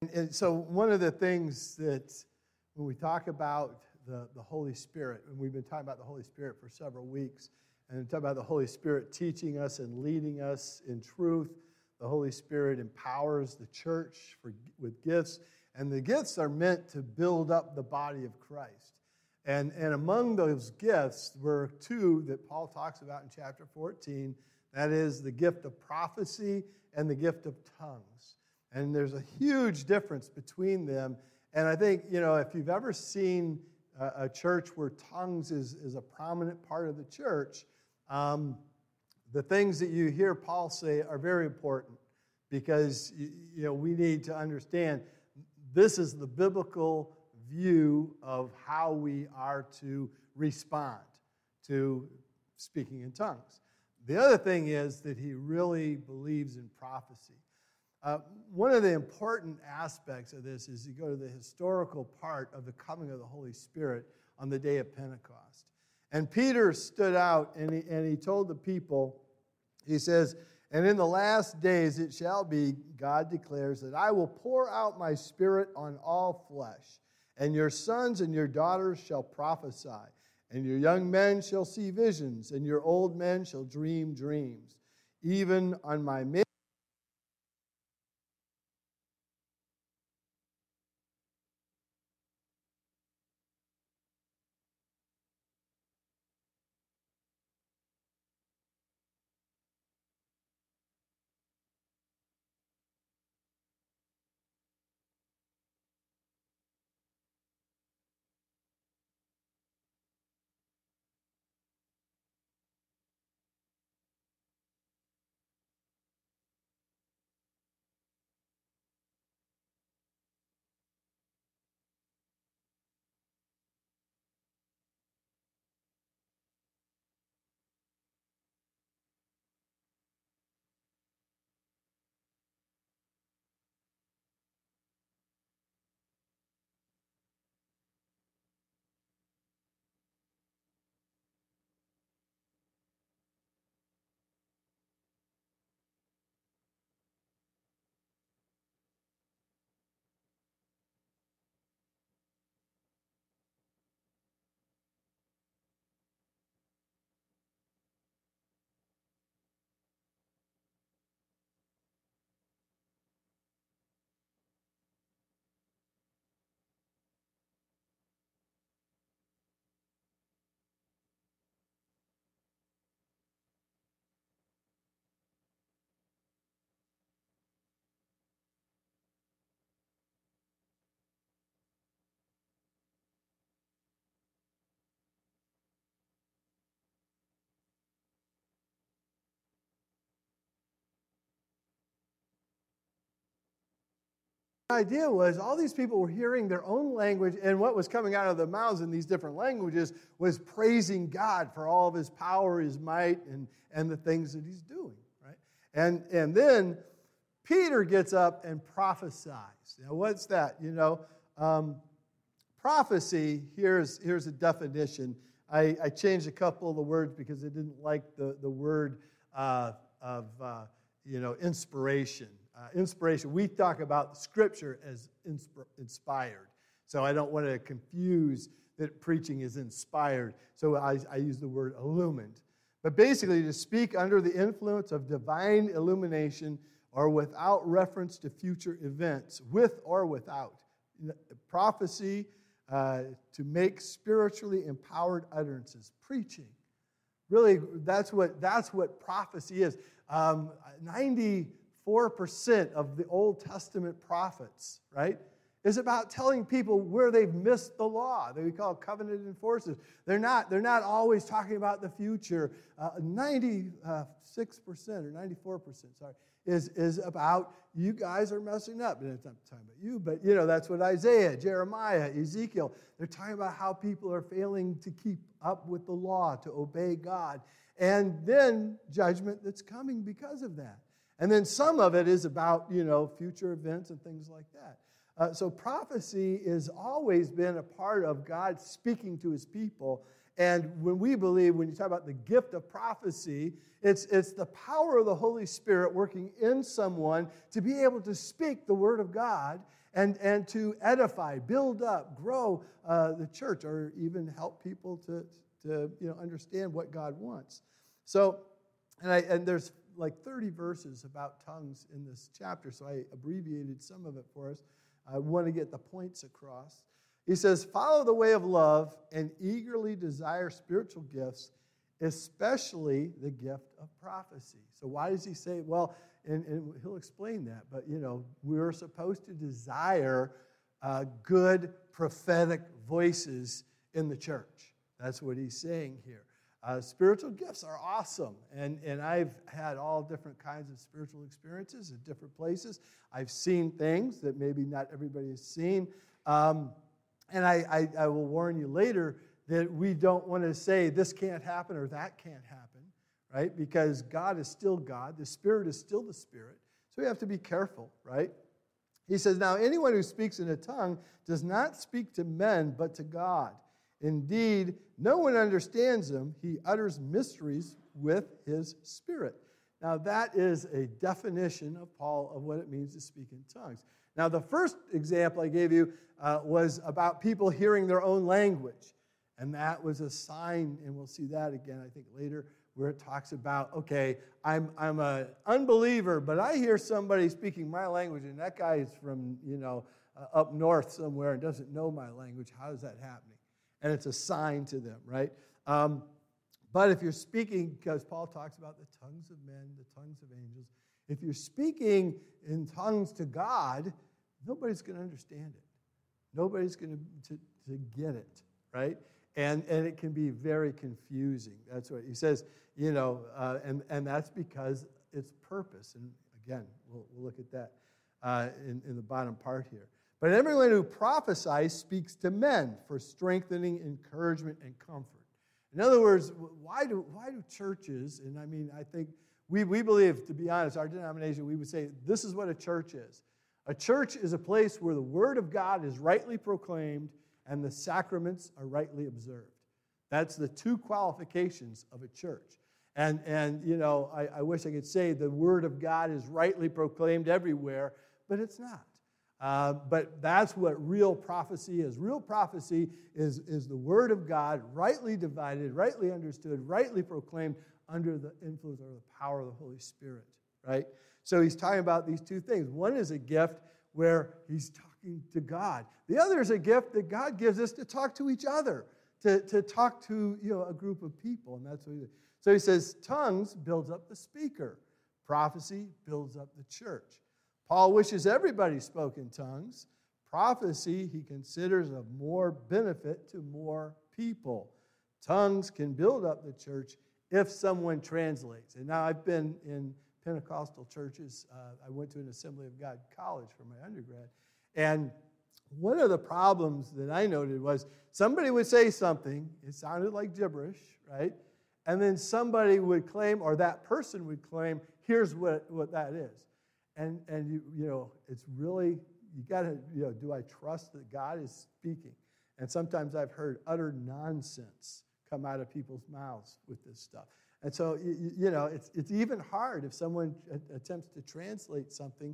And so one of the things that when we talk about the Holy Spirit, and we've been talking about the Holy Spirit for several weeks, and talk about the Holy Spirit teaching us and leading us in truth. The Holy Spirit empowers the church with gifts, and the gifts are meant to build up the body of Christ. And among those gifts were two that Paul talks about in chapter 14. That is the gift of prophecy and the gift of tongues. And there's a huge difference between them. And I think, if you've ever seen a church where tongues is a prominent part of the church, the things that you hear Paul say are very important because we need to understand this is the biblical view of how we are to respond to speaking in tongues. The other thing is that he really believes in prophecy. One of the important aspects of this is you go to the historical part of the coming of the Holy Spirit on the day of Pentecost. And Peter stood out and he told the people, he says, "And in the last days it shall be, God declares, that I will pour out my Spirit on all flesh, and your sons and your daughters shall prophesy, and your young men shall see visions, and your old men shall dream dreams. Even on my maid." The idea was all these people were hearing their own language, and what was coming out of their mouths in these different languages was praising God for all of his power, his might, and the things that he's doing, right? And then Peter gets up and prophesies. Now, what's that? Prophecy, here's a definition. I changed a couple of the words because I didn't like the word of inspiration. Inspiration, we talk about Scripture as inspired. So I don't want to confuse that preaching is inspired. So I use the word illumined. But basically, to speak under the influence of divine illumination or without reference to future events, with or without. Prophecy, to make spiritually empowered utterances. Preaching. Really, that's what prophecy is. 94% of the Old Testament prophets, right, is about telling people where they've missed the law. That we call covenant enforcers. They're not always talking about the future. 96% or 94%, sorry, is about you guys are messing up. And it's not talking about you, but that's what Isaiah, Jeremiah, Ezekiel, they're talking about how people are failing to keep up with the law, to obey God. And then judgment that's coming because of that. And then some of it is about, future events and things like that. So prophecy has always been a part of God speaking to his people. And when you talk about the gift of prophecy, it's the power of the Holy Spirit working in someone to be able to speak the word of God and to edify, build up, grow the church, or even help people to understand what God wants. So, and there's like 30 verses about tongues in this chapter, so I abbreviated some of it for us. I want to get the points across. He says, follow the way of love and eagerly desire spiritual gifts, especially the gift of prophecy. So why does he say, well, and he'll explain that, but, we're supposed to desire good prophetic voices in the church. That's what he's saying here. Spiritual gifts are awesome, and I've had all different kinds of spiritual experiences at different places. I've seen things that maybe not everybody has seen, and I will warn you later that we don't want to say this can't happen or that can't happen, right? Because God is still God. The Spirit is still the Spirit. So we have to be careful, right? He says, now anyone who speaks in a tongue does not speak to men but to God. Indeed, no one understands him. He utters mysteries with his Spirit. Now that is a definition of Paul of what it means to speak in tongues. Now the first example I gave you was about people hearing their own language. And that was a sign, and we'll see that again, I think, later, where it talks about, okay, I'm an unbeliever, but I hear somebody speaking my language, and that guy is from, up north somewhere and doesn't know my language. How is that happening? And it's a sign to them, right? But if you're speaking, because Paul talks about the tongues of men, the tongues of angels, if you're speaking in tongues to God, nobody's going to understand it. Nobody's going to get it, right? And it can be very confusing. That's what he says, and that's because it's purpose. And again, we'll look at that in the bottom part here. But everyone who prophesies speaks to men for strengthening, encouragement, and comfort. In other words, why do churches, and I think we believe, to be honest, our denomination, we would say this is what a church is. A church is a place where the Word of God is rightly proclaimed and the sacraments are rightly observed. That's the two qualifications of a church. And I wish I could say the Word of God is rightly proclaimed everywhere, but it's not. But that's what real prophecy is. Real prophecy is the Word of God rightly divided, rightly understood, rightly proclaimed under the influence or the power of the Holy Spirit, right? So he's talking about these two things. One is a gift where he's talking to God. The other is a gift that God gives us to talk to each other, to talk to a group of people, and that's what he does. So he says, tongues builds up the speaker. Prophecy builds up the church. Paul wishes everybody spoke in tongues. Prophecy he considers of more benefit to more people. Tongues can build up the church if someone translates. And now I've been in Pentecostal churches. I went to an Assembly of God college for my undergrad. And one of the problems that I noted was somebody would say something, it sounded like gibberish, right? And then somebody would claim, or that person would claim, here's what that is. And it's really, you got to, do I trust that God is speaking? And sometimes I've heard utter nonsense come out of people's mouths with this stuff. And so, it's even hard if someone attempts to translate something,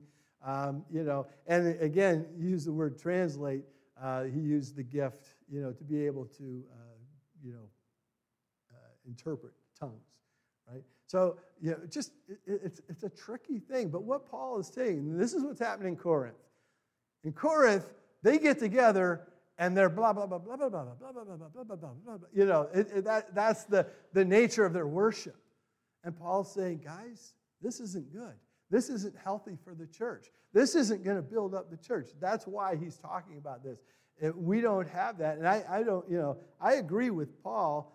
And again, he used the word translate. He used the gift, to be able to, interpret tongues, right? So, it's a tricky thing. But what Paul is saying, and this is what's happening in Corinth. In Corinth, they get together and they're blah, blah, blah, blah, blah, blah, blah, blah, blah, blah, blah, blah, blah. That's the nature of their worship. And Paul's saying, guys, this isn't good. This isn't healthy for the church. This isn't going to build up the church. That's why he's talking about this. We don't have that. And I don't, I agree with Paul,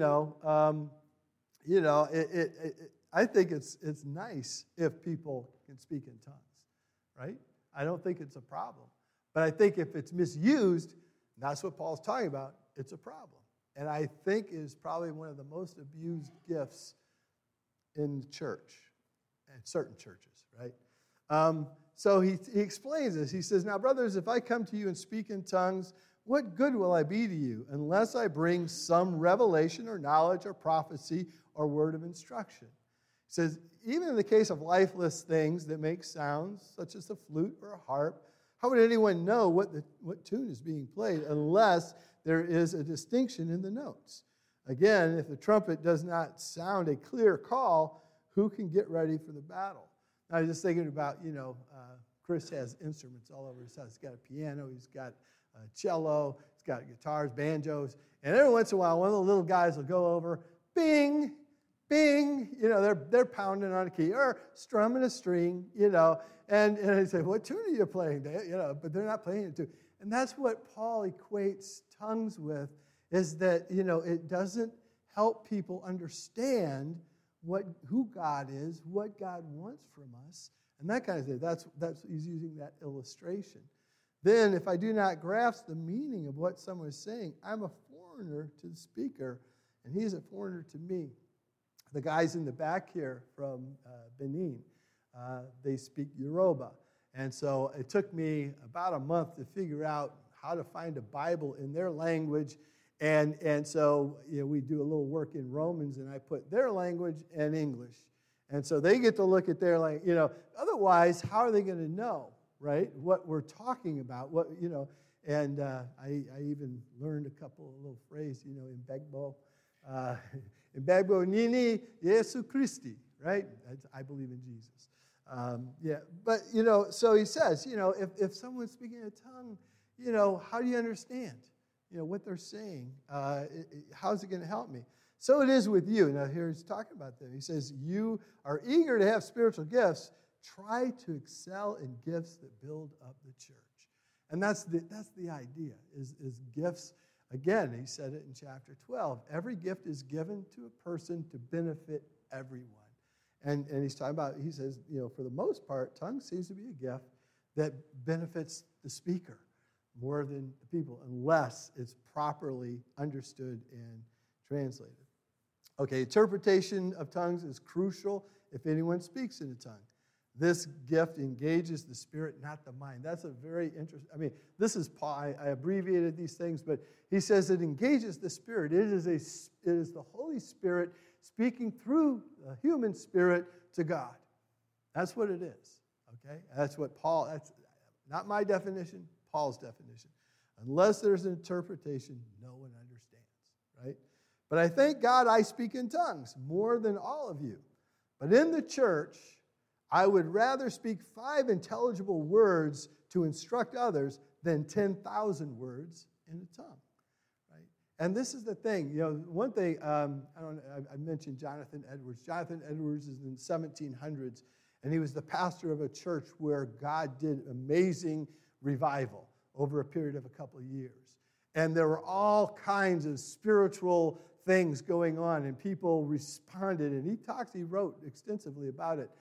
I think it's nice if people can speak in tongues, right? I don't think it's a problem. But I think if it's misused, that's what Paul's talking about, it's a problem. And I think it is probably one of the most abused gifts in the church, in certain churches, right? So he explains this. He says, now, brothers, if I come to you and speak in tongues, what good will I be to you unless I bring some revelation or knowledge or prophecy or word of instruction? He says, even in the case of lifeless things that make sounds, such as the flute or a harp, How would anyone know what tune is being played unless there is a distinction in the notes? Again, if the trumpet does not sound a clear call, who can get ready for the battle? I was just thinking about, Chris has instruments all over his house. He's got a piano, he's got a cello, he's got guitars, banjos, and every once in a while, one of the little guys will go over, bing, bing, they're pounding on a key or strumming a string, and I say, what tune are you playing? But they're not playing it too. And that's what Paul equates tongues with, is that, it doesn't help people understand who God is, what God wants from us, and that kind of thing. That's he's using that illustration. Then, if I do not grasp the meaning of what someone is saying, I'm a foreigner to the speaker, and he's a foreigner to me. The guys in the back here from Benin, they speak Yoruba. And so it took me about a month to figure out how to find a Bible in their language. And so we do a little work in Romans, and I put their language and English. And so they get to look at their language. Otherwise, how are they going to know, right, what we're talking about? And I even learned a couple of little phrases, in Begbo. In Begbo Nini Jesu Christi, right? I believe in Jesus. But, so he says, if someone's speaking a tongue, how do you understand, what they're saying? How's it going to help me? So it is with you. Now, here he's talking about that. He says, you are eager to have spiritual gifts. Try to excel in gifts that build up the church. And that's the idea, is gifts. Again, he said it in chapter 12. Every gift is given to a person to benefit everyone. And he's talking about, he says, for the most part, tongues seems to be a gift that benefits the speaker more than the people, unless it's properly understood and translated. Okay, interpretation of tongues is crucial if anyone speaks in a tongue. This gift engages the spirit, not the mind. That's a very interesting, this is Paul. I abbreviated these things, but he says it engages the spirit. It is the Holy Spirit speaking through the human spirit to God. That's what it is, okay? That's not my definition, Paul's definition. Unless there's an interpretation, no one understands, right? But I thank God I speak in tongues more than all of you. But in the church, I would rather speak 5 intelligible words to instruct others than 10,000 words in a tongue, right? And this is the thing. One thing, I mentioned Jonathan Edwards. Jonathan Edwards is in the 1700s, and he was the pastor of a church where God did amazing revival over a period of a couple of years. And there were all kinds of spiritual things going on, and people responded. And he wrote extensively about it.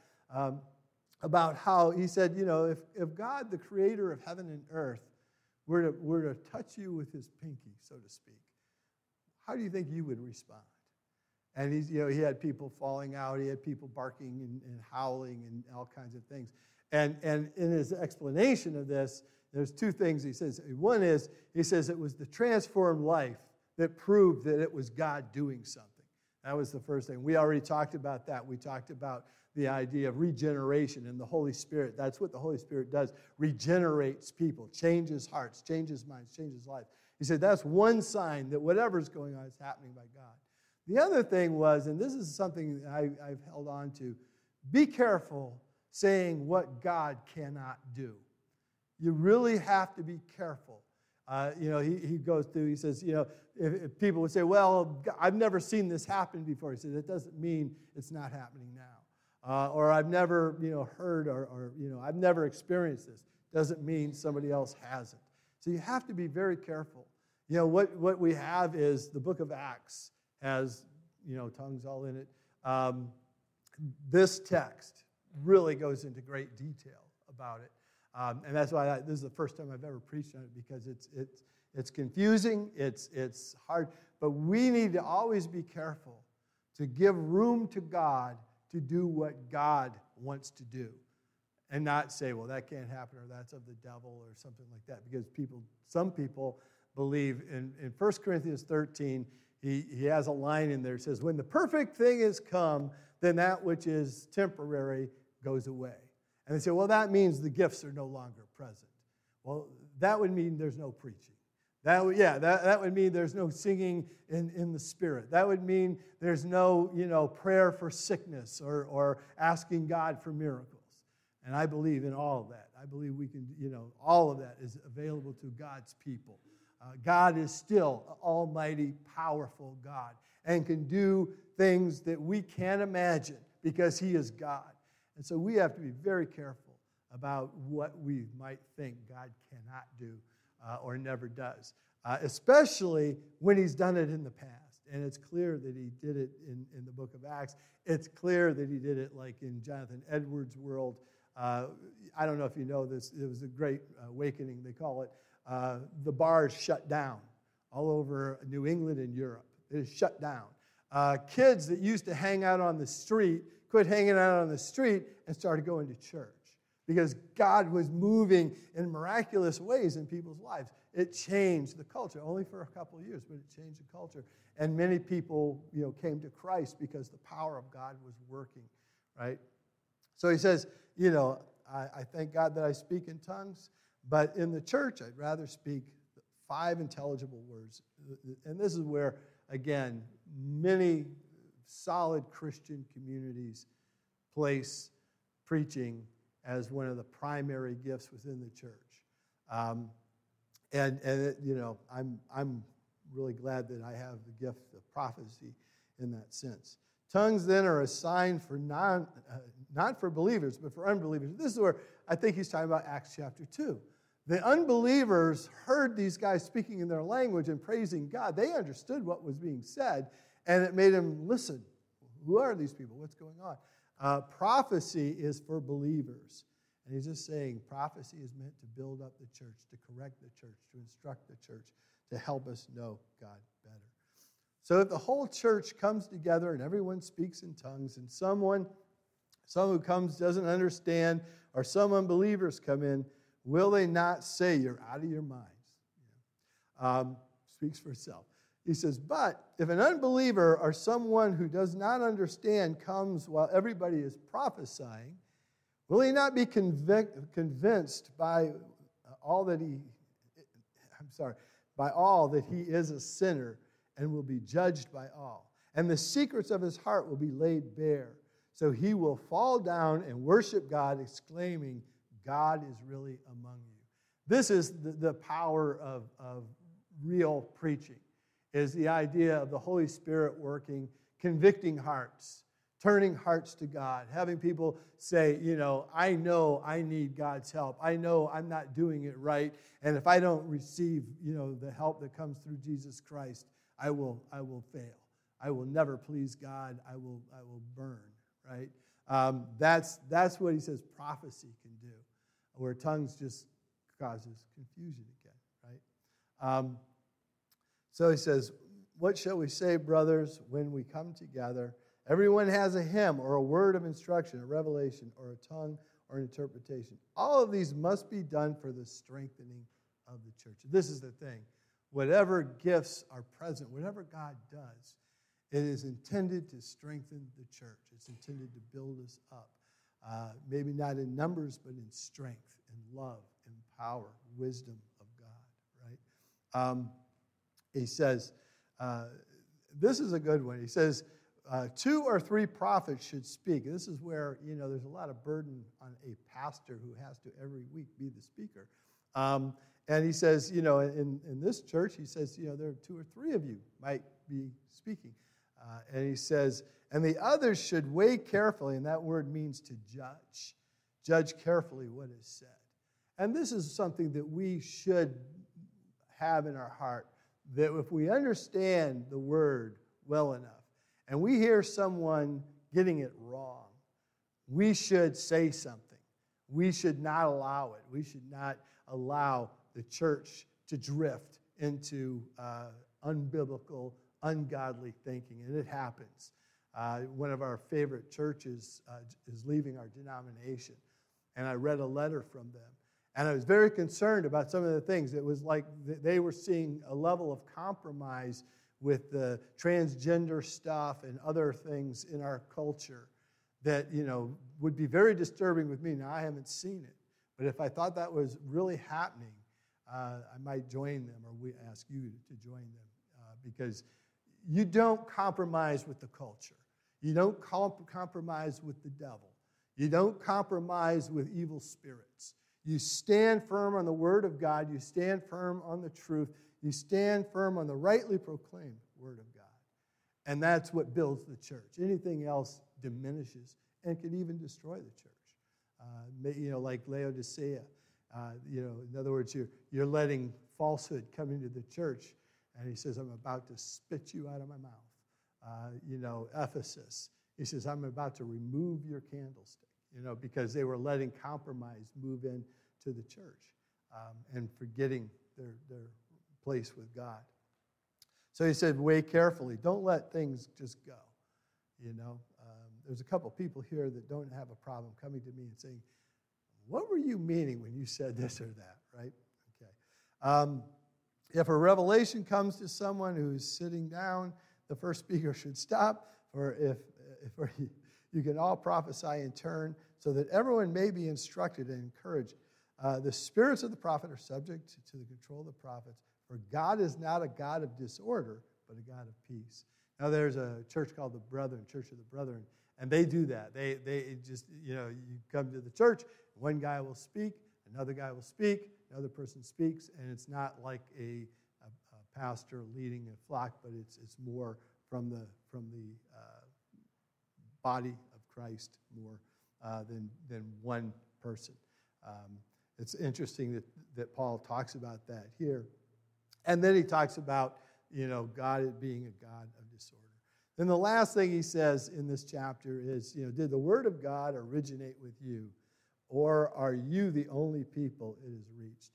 About how he said, if God, the creator of heaven and earth, were to touch you with his pinky, so to speak, how do you think you would respond? And he had people falling out, he had people barking and howling and all kinds of things. And in his explanation of this, there's 2 things he says. One is, he says it was the transformed life that proved that it was God doing something. That was the first thing. We already talked about that. We talked about the idea of regeneration and the Holy Spirit. That's what the Holy Spirit does. Regenerates people, changes hearts, changes minds, changes lives. He said that's one sign that whatever's going on is happening by God. The other thing was, and this is something I've held on to, be careful saying what God cannot do. You really have to be careful. He goes through, he says, if people would say, well, I've never seen this happen before. He says, it doesn't mean it's not happening now. Or I've never, heard or I've never experienced this. Doesn't mean somebody else hasn't. So you have to be very careful. What we have is the book of Acts has, tongues all in it. This text really goes into great detail about it. And that's why this is the first time I've ever preached on it, because it's confusing, it's hard. But we need to always be careful to give room to God to do what God wants to do, and not say, well, that can't happen, or that's of the devil, or something like that. Because some people believe in 1 Corinthians 13, he has a line in there. It says, when the perfect thing is come, then that which is temporary goes away. And they say, well, that means the gifts are no longer present. Well, that would mean there's no preaching. That would mean there's no singing in the Spirit. That would mean there's no, prayer for sickness or asking God for miracles. And I believe in all of that. I believe we can, all of that is available to God's people. God is still an almighty, powerful God and can do things that we can't imagine because He is God. And so we have to be very careful about what we might think God cannot do or never does, especially when He's done it in the past. And it's clear that He did it in the book of Acts. It's clear that He did it like in Jonathan Edwards' world. I don't know if you know this. It was a great awakening, they call it. The bars shut down all over New England and Europe. It is shut down. Kids that used to hang out on the street quit hanging out on the street and started going to church because God was moving in miraculous ways in people's lives. It changed the culture, only for a couple of years, but it changed the culture. And many people, came to Christ because the power of God was working, right? So he says, I thank God that I speak in tongues, but in the church, I'd rather speak 5 intelligible words. And this is where, again, many solid Christian communities place preaching as one of the primary gifts within the church. I'm really glad that I have the gift of prophecy in that sense. Tongues then are a sign for not for believers, but for unbelievers. This is where I think he's talking about Acts chapter 2. The unbelievers heard these guys speaking in their language and praising God. They understood what was being said, and it made them listen. Who are these people? What's going on? Prophecy is for believers. And he's just saying prophecy is meant to build up the church, to correct the church, to instruct the church, to help us know God better. So if the whole church comes together and everyone speaks in tongues and someone who comes doesn't understand or some unbelievers come in, will they not say you're out of your minds? Speaks for itself. He says, but if an unbeliever or someone who does not understand comes while everybody is prophesying, will he not be convinced by all that he is a sinner and will be judged by all? And the secrets of his heart will be laid bare. So he will fall down and worship God, exclaiming, God is really among you. This is the power of real preaching, is the idea of the Holy Spirit working, convicting hearts, turning hearts to God, having people say, I know I need God's help. I know I'm not doing it right. And if I don't receive, the help that comes through Jesus Christ, I will fail. I will never please God. I will burn, right? That's what he says prophecy can do, where tongues just causes confusion again, right? So he says, what shall we say, brothers, when we come together? Everyone has a hymn or a word of instruction, a revelation, or a tongue or an interpretation. All of these must be done for the strengthening of the church. This is the thing. Whatever gifts are present, whatever God does, it is intended to strengthen the church. It's intended to build us up. Maybe not in numbers, but in strength, in love, in power, wisdom of God, right? He says, this is a good one. He says, 2 or 3 prophets should speak. This is where, there's a lot of burden on a pastor who has to every week be the speaker. And he says, in this church, he says, there are 2 or 3 of you might be speaking. And he says, and the others should weigh carefully, and that word means to judge. Judge carefully what is said. And this is something that we should have in our heart, that if we understand the word well enough, and we hear someone getting it wrong, we should say something. We should not allow it. We should not allow the church to drift into unbiblical, ungodly thinking, and it happens. One of our favorite churches is leaving our denomination, and I read a letter from them, and I was very concerned about some of the things. It was like they were seeing a level of compromise with the transgender stuff and other things in our culture that, would be very disturbing with me. Now, I haven't seen it, But if I thought that was really happening, I might join them, or we ask you to join them, because you don't compromise with the culture. You don't compromise with the devil. You don't compromise with evil spirits. You stand firm on the Word of God. You stand firm on the truth. You stand firm on the rightly proclaimed Word of God. And that's what builds the church. Anything else diminishes and can even destroy the church. Like Laodicea. In other words, you're letting falsehood come into the church, and he says, I'm about to spit you out of my mouth. Ephesus, he says, I'm about to remove your candlestick, because they were letting compromise move into the church and forgetting their place with God. So he said, weigh carefully. Don't let things just go. There's a couple people here that don't have a problem coming to me and saying, what were you meaning when you said this or that, right? Okay. If a revelation comes to someone who's sitting down, the first speaker should stop, or if you can all prophesy in turn, so that everyone may be instructed and encouraged. The spirits of the prophet are subject to the control of the prophets, for God is not a God of disorder, but a God of peace. Now, there's a church called the Brethren, Church of the Brethren, and they do that. They just, you come to the church, one guy will speak, another guy will speak, another person speaks, and it's not like a pastor leading a flock, but it's more from the body of Christ more than one person. It's interesting that Paul talks about that here. And then he talks about, God being a God of disorder. Then the last thing he says in this chapter is, did the word of God originate with you, or are you the only people it has reached?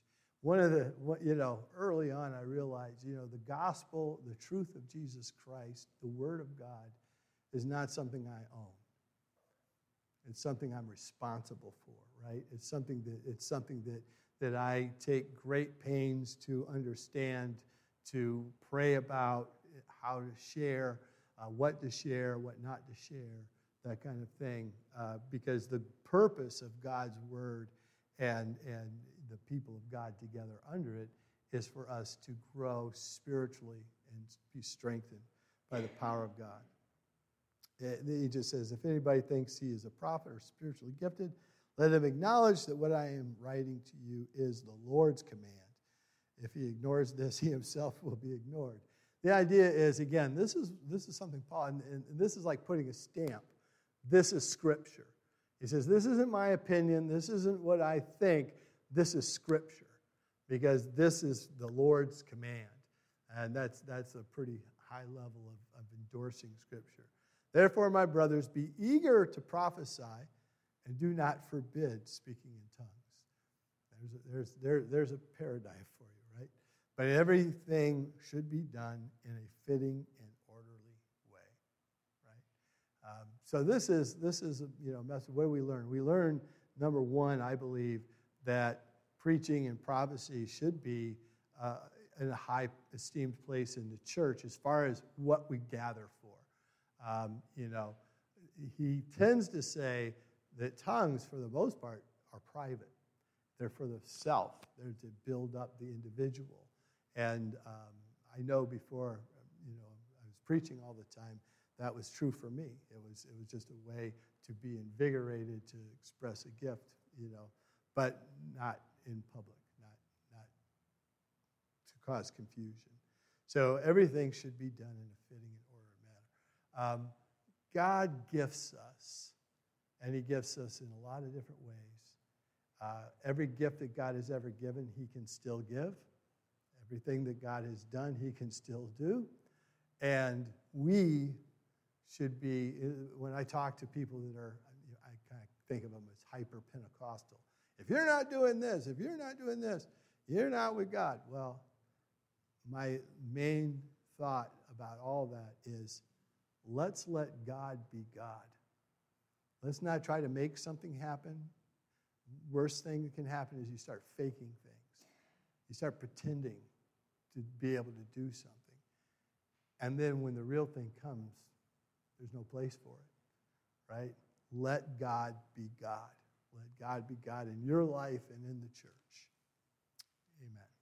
Early on I realized, the gospel, the truth of Jesus Christ, the word of God, is not something I own. It's something I'm responsible for, right? It's something that I take great pains to understand, to pray about, how to share, what to share, what not to share, that kind of thing. Because the purpose of God's word and the people of God together under it is for us to grow spiritually and be strengthened by the power of God. He just says, if anybody thinks he is a prophet or spiritually gifted, let him acknowledge that what I am writing to you is the Lord's command. If he ignores this, he himself will be ignored. The idea is, again, this is something Paul, and this is like putting a stamp. This is Scripture. He says, this isn't my opinion. This isn't what I think. This is Scripture, because this is the Lord's command. And that's a pretty high level of endorsing Scripture. Therefore, my brothers, be eager to prophesy and do not forbid speaking in tongues. There's a paradigm for you, right? But everything should be done in a fitting and orderly way, right? So this is a message. What do we learn? We learn, number one, I believe, that preaching and prophecy should be in a high esteemed place in the church as far as what we gather for. He tends to say that tongues, for the most part, are private. They're for the self. They're to build up the individual. And I know before, I was preaching all the time, that was true for me. It was just a way to be invigorated, to express a gift, but not in public, not to cause confusion. So everything should be done in a fitting and ordered manner. God gifts us, and he gifts us in a lot of different ways. Every gift that God has ever given, he can still give. Everything that God has done, he can still do. And we should be, when I talk to people that are, I kind of think of them as hyper-Pentecostal. If you're not doing this, if you're not doing this, you're not with God. Well, my main thought about all that is, let's let God be God. Let's not try to make something happen. Worst thing that can happen is you start faking things. You start pretending to be able to do something. And then when the real thing comes, there's no place for it, right? Let God be God. Let God be God in your life and in the church. Amen.